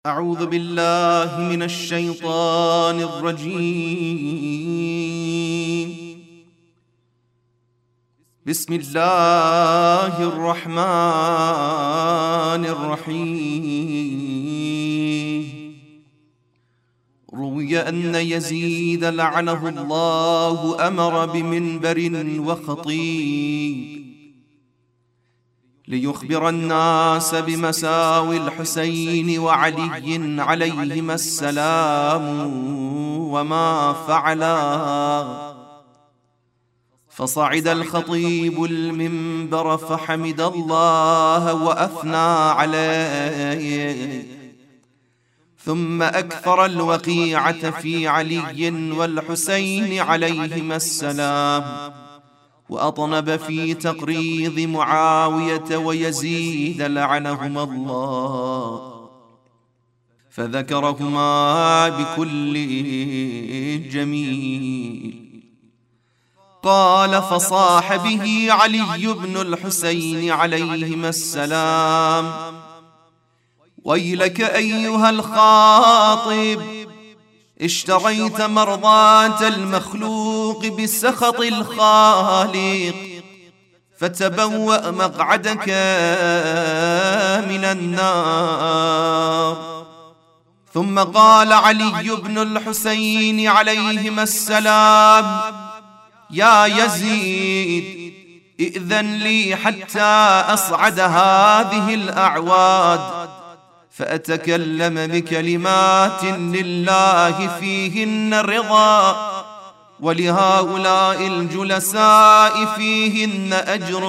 أعوذ بالله من الشيطان الرجيم. بسم الله الرحمن الرحيم. روي أن يزيد لعنه الله أمر بمنبر وخطيب ليخبر الناس بمساوي الحسين وعلي عليهما السلام وما فعلا. فصعد الخطيب المنبر فحمد الله وأثنى عليه، ثم أكثر الوقيعة في علي والحسين عليهما السلام، وأطنب في تقريض معاوية ويزيد لعنهما الله، فذكرهما بكل جميل. قال فصاح به علي بن الحسين عليهما السلام: ويلك أيها الخاطب، اشتريت مرضاة المخلوق بسخط الخالق، فتبوأ مقعدك من النار. ثم قال علي بن الحسين عليهما السلام: يا يزيد، ائذن لي حتى أصعد هذه الأعواد فأتكلم بكلمات لله فيهن رضا، ولهؤلاء الجلساء فيهن أجر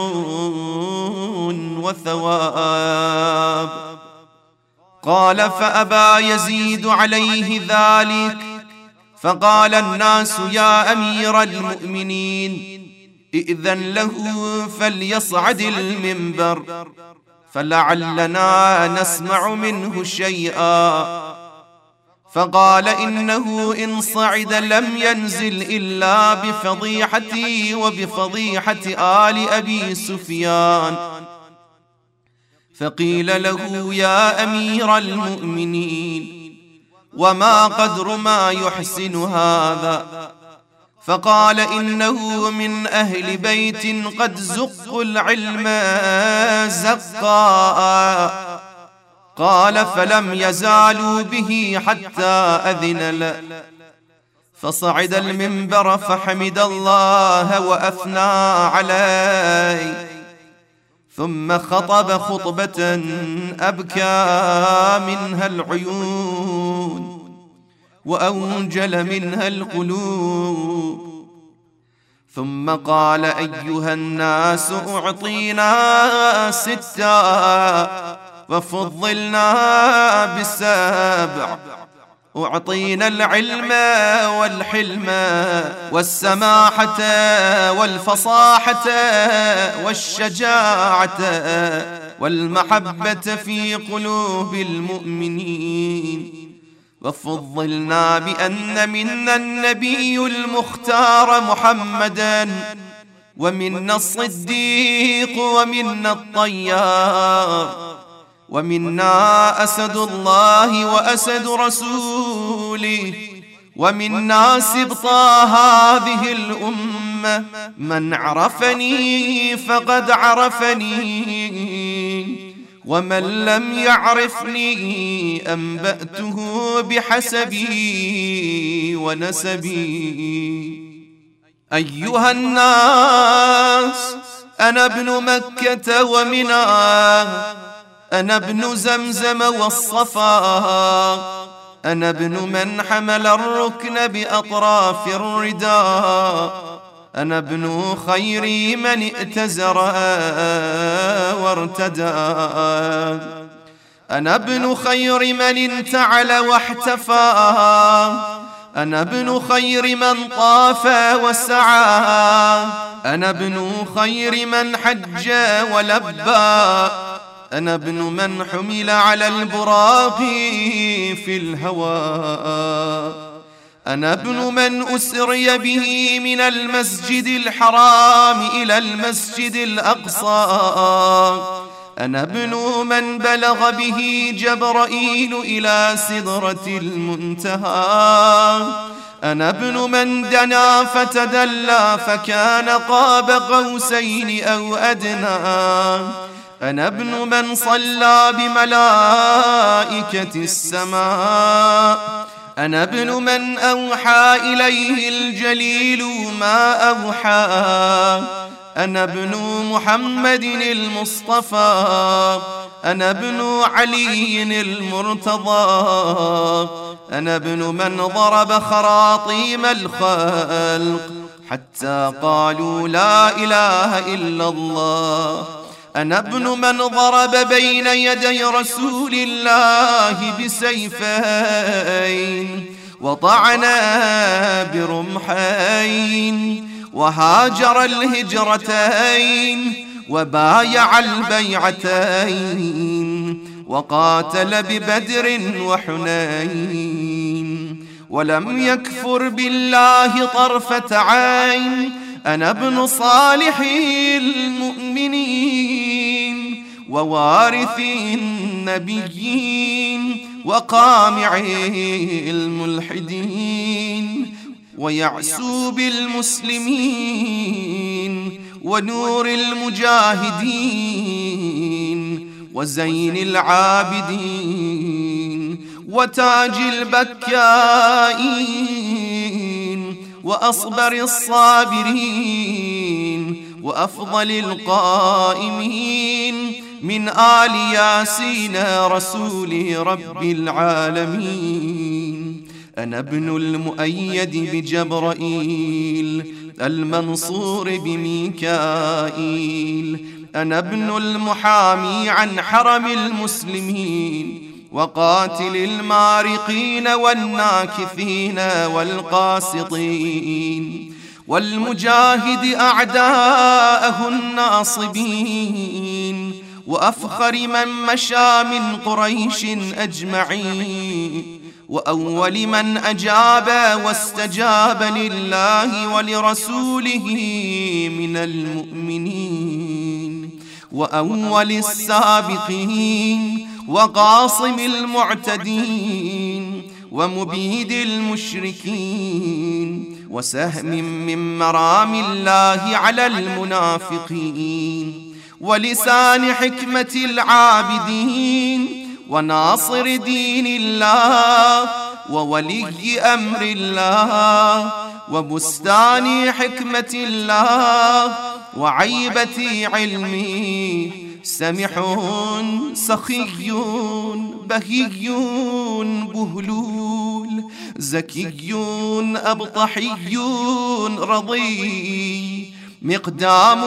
وثواب. قال فأبى يزيد عليه ذلك، فقال الناس: يا أمير المؤمنين، ائذن له فليصعد المنبر فلعلنا نسمع منه شيئا. فقال: إنه إن صعد لم ينزل إلا بفضيحتي وبفضيحة آل أبي سفيان. فقيل له: يا أمير المؤمنين، وما قدر ما يحسن هذا؟ فقال: إنه من أهل بيت قد زقوا العلم زقا. قال فلم يزالوا به حتى أذن له، فصعد المنبر فحمد الله وأثنى عليه، ثم خطب خطبة أبكى منها العيون وأوجل منها القلوب. ثم قال: أيها الناس، أعطينا 6 وفضلنا ب7. أعطينا العلم والحلم والسماحة والفصاحة والشجاعة والمحبة في قلوب المؤمنين، وفضلنا بأن منا النبي المختار محمدا، ومنا الصديق، ومنا الطيار، ومنا أسد الله وأسد رسوله، ومنا سبط هذه الأمة. من عرفني فقد عرفني، ومن لم يعرفني أنبأته بحسبي ونسبي. أيها الناس، أنا ابن مكة ومنى، أنا ابن زمزم والصفا، أنا ابن من حمل الركن بأطراف الرداء، أنا ابن خير من ائتزر وارتدى، أنا ابن خير من انتعل واحتفى، أنا ابن خير من طاف وسعى، أنا ابن خير من حج ولبى، أنا ابن من حمل على البراق في الهواء، أنا ابن من أسري به من المسجد الحرام إلى المسجد الأقصى، أنا ابن من بلغ به جبرائيل إلى سدرة المنتهى، أنا ابن من دنا فتدلى فكان قاب قوسين أو أدنى، أنا ابن من صلى بملائكة السماء، أنا ابن من أوحى إليه الجليل ما أوحى، أنا ابن محمد المصطفى، أنا ابن علي المرتضى، أنا ابن من ضرب خراطيم الخلق حتى قالوا لا إله إلا الله، أنا ابن من ضرب بين يدي رسول الله بسيفين وطعن برمحين وهاجر الهجرتين وبايع البيعتين وقاتل ببدر وحنين ولم يكفر بالله طرفة عين، أنا ابن صالح المؤمنين ووارث النبيين وقامع الملحدين ويعسوب المسلمين ونور المجاهدين وزين العابدين وتاج البكائين وأصبر الصابرين وأفضل القائمين من آل ياسين رسول رب العالمين، أنا ابن المؤيد بجبرائيل المنصور بميكائيل، أنا ابن المحامي عن حرم المسلمين وقاتل المارقين والناكثين والقاسطين والمجاهد أعداءه الناصبين وأفخر من مشى من قريش أجمعين وأول من أجاب واستجاب لله ولرسوله من المؤمنين وأول السابقين وقاصم المعتدين ومبيد المشركين وسهم من مرام الله على المنافقين ولسان حكمة العابدين وناصر دين الله وولي أمر الله وبستان حكمة الله وعيبة علمه، سمح سخي بهي بهلول زكي أبطحي رضي مقدام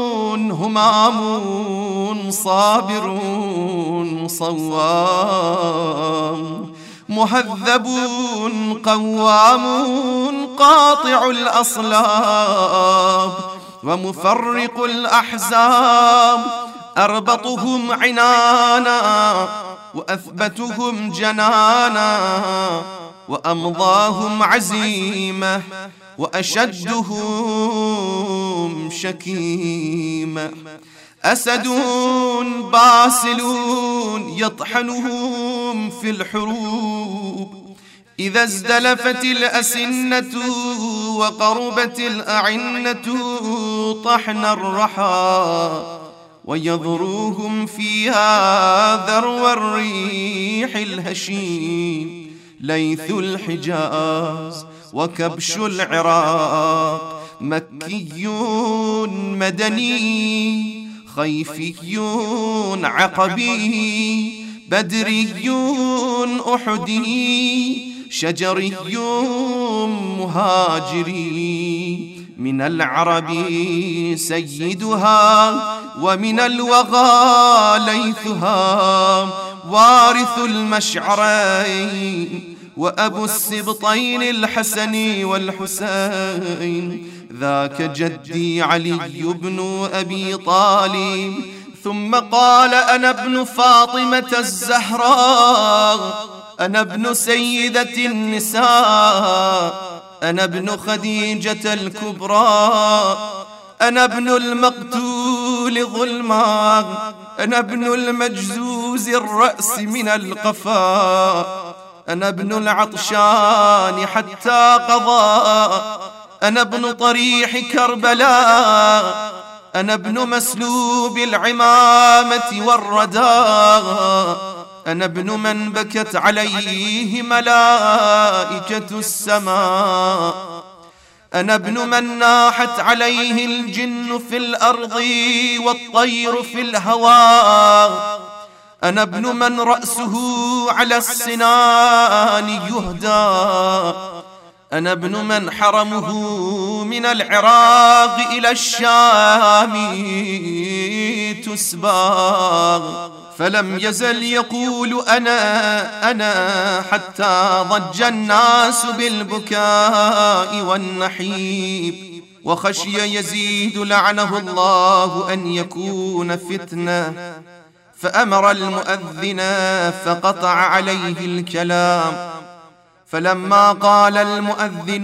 همام صابر صوام مهذب قوام قاطع الأصلاب ومفرق الأحزاب، أربطهم عنانا وأثبتهم جنانا وأمضاهم عزيمة وأشدهم شكيمة، أسد باسلون يطحنهم في الحروب إذا ازدلفت الأسنة وقربت الأعنة طحن الرحى ويضروهم فيها ذرو الريح الهشيم، ليث الحجاز وكبش العراق مكي مدني خيفي عقبي بدري أحدي شجري مهاجري، من العرب سيدها ومن الوغى ليثها، وارث المشعرين وأبو السبطين الحسن والحسين، ذاك جدي علي بن أبي طالب. ثم قال: أنا ابن فاطمة الزهراء، أنا ابن سيدة النساء، أنا ابن خديجة الكبرى، أنا ابن المقتول ظلما، أنا ابن المجزوز الرأس من القفا، أنا ابن العطشان حتى قضى، أنا ابن طريح كربلاء، أنا ابن مسلوب العمامة والرداء، أنا ابن من بكت عليه ملائكة السماء، أنا ابن من ناحت عليه الجن في الأرض والطير في الهواء، أنا ابن من رأسه على السنان يهدى، أنا ابن من حرمه من العراق إلى الشام تسباغ، فلم يزل يقول أنا حتى ضج الناس بالبكاء والنحيب، وخشي يزيد لعنه الله أن يكون فتنة، فأمر المؤذن فقطع عليه الكلام. فلما قال المؤذن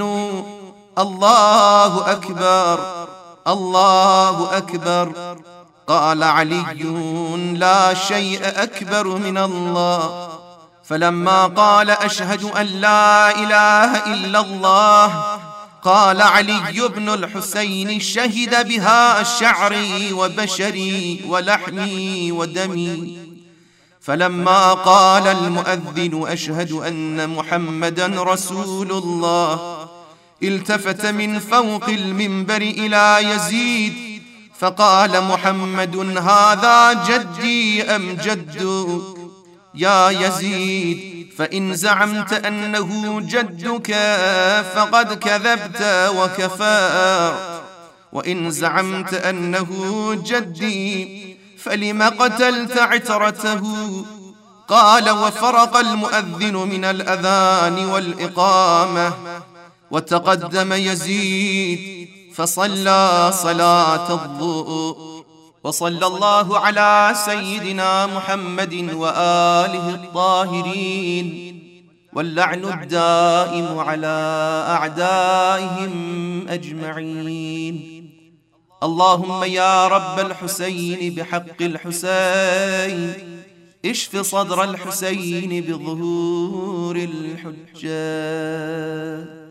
الله أكبر الله أكبر، قال علي لا شيء أكبر من الله. فلما قال أشهد أن لا إله إلا الله، قال علي بن الحسين شهد بها شعري وبشري ولحمي ودمي. فلما قال المؤذن أشهد أن محمدا رسول الله، التفت من فوق المنبر إلى يزيد فقال محمد هذا جدي أم جدك؟ يا يزيد فإن زعمت أنه جدك فقد كذبت وكفرت، وإن زعمت أنه جدي فلم قتلت عترته؟ قال وفرق المؤذن من الأذان والإقامة، وتقدم يزيد فصلى صلاة الضوء. وصلى الله على سيدنا محمد وآله الطاهرين، واللعن الدائم على أعدائهم أجمعين. اللهم يا رب الحسين بحق الحسين اشف صدر الحسين بظهور الحجة.